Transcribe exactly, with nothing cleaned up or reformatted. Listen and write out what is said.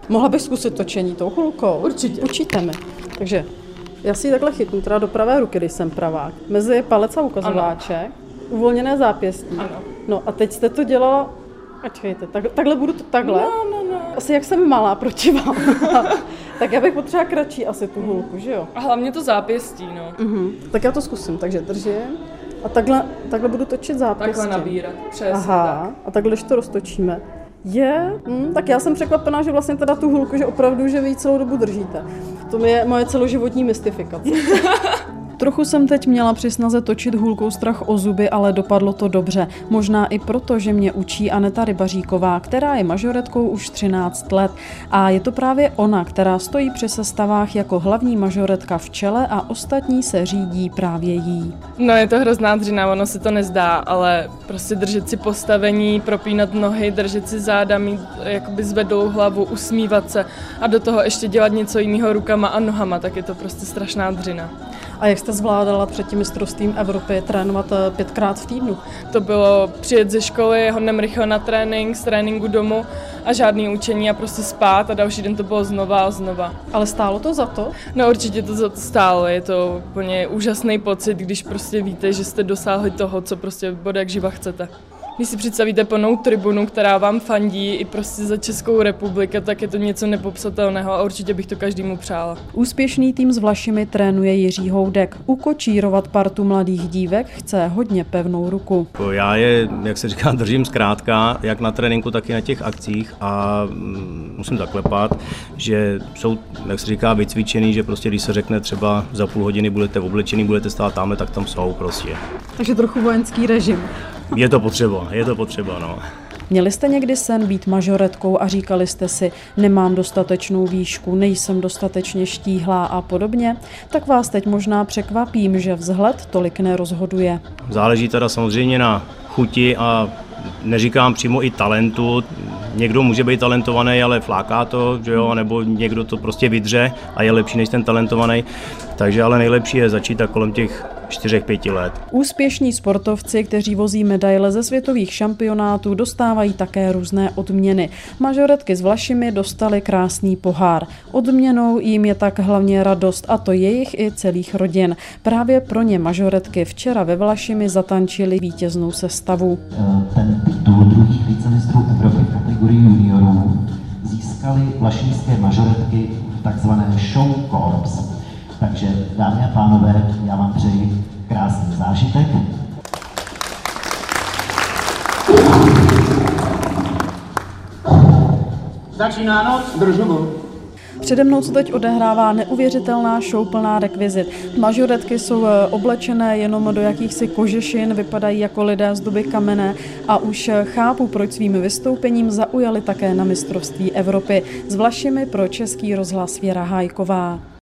Mohla bych zkusit točení tou hulkou? Určitě. Učíte mi. Takže já si ji takhle chytnu, teda do pravé ruky, když jsem pravák. Mezi palec a ukazováček, ano. Uvolněné zápěstí. Ano. No a teď jste to dělala, ačkejte, tak, takhle budu to takhle. No, no, no. Asi jak jsem malá proti vám. Tak já bych potřeba kratší asi tu hulku, že jo? A hlavně to zápěstí, no. Uh-huh. Tak já to zkusím, takže držím. A takhle, takhle budu točit zápěstí. Takhle nabírat, přesně. Aha, tak. a takhle, když to roztočíme. Je, hm, tak já jsem překvapená, že vlastně teda tu hulku, že opravdu, že vy ji celou dobu držíte. To je moje celoživotní mystifikace. Trochu jsem teď měla při snaze točit hůlkou strach o zuby, ale dopadlo to dobře. Možná i proto, že mě učí Aneta Rybaříková, která je mažoretkou už třináct let. A je to právě ona, která stojí při sestavách jako hlavní mažoretka v čele a ostatní se řídí právě jí. No je to hrozná dřina, ono se to nezdá, ale prostě držet si postavení, propínat nohy, držet si záda, mít jakoby zvedlou hlavu, usmívat se a do toho ještě dělat něco jiného rukama a nohama, tak je to prostě strašná dřina. A jak jste zvládala před tím mistrovstvím Evropy trénovat pětkrát v týdnu? To bylo přijet ze školy, hodně rychle na trénink, z tréninku domů a žádný učení a prostě spát a další den to bylo znova a znova. Ale stálo to za to? No určitě to za to stálo, je to úplně úžasný pocit, když prostě víte, že jste dosáhli toho, co prostě bude jak živa chcete. Když si představíte plnou tribunu, která vám fandí i prostě za Českou republiku, tak je to něco nepopsatelného a určitě bych to každému přála. Úspěšný tým s Vlašimi trénuje Jiří Houdek. Ukočírovat partu mladých dívek chce hodně pevnou ruku. Já je, jak se říká, držím zkrátka, jak na tréninku, tak i na těch akcích a musím zaklepat, že jsou, jak se říká, vycvičený, že prostě když se řekne třeba za půl hodiny budete oblečený, budete stát tamhle, tak tam jsou prostě. Takže trochu vojenský režim. Je to potřeba, je to potřeba, no. Měli jste někdy sen být mažoretkou a říkali jste si, nemám dostatečnou výšku, nejsem dostatečně štíhlá a podobně? Tak vás teď možná překvapím, že vzhled tolik nerozhoduje. Záleží teda samozřejmě na chuti a neříkám přímo i talentu. Někdo může být talentovaný, ale fláká to, že jo, nebo někdo to prostě vydře a je lepší než ten talentovaný. Takže ale nejlepší je začít tak kolem těch čtyřech, pěti let. Úspěšní sportovci, kteří vozí medaile ze světových šampionátů, dostávají také různé odměny. Mažoretky s Vlašimi dostali krásný pohár. Odměnou jim je tak hlavně radost, a to jejich i celých rodin. Právě pro ně mažoretky včera ve Vlašimi zatančili vítěznou sestavu. Ten titul druhých vicemistrů Evropy v kategorii juniorů získali vlašimské mažoretky v takzvané show corps. Takže, dámy a pánové, já vám přeji krásný zážitek. Začíná noc, držu. Přede mnou se teď odehrává neuvěřitelná show plná rekvizit. Mažoretky jsou oblečené jenom do jakýchsi kožešin, vypadají jako lidé z doby kamenné a už chápu, proč svým vystoupením zaujali také na mistrovství Evropy. S Vlašimi pro Český rozhlas Věra Hájková.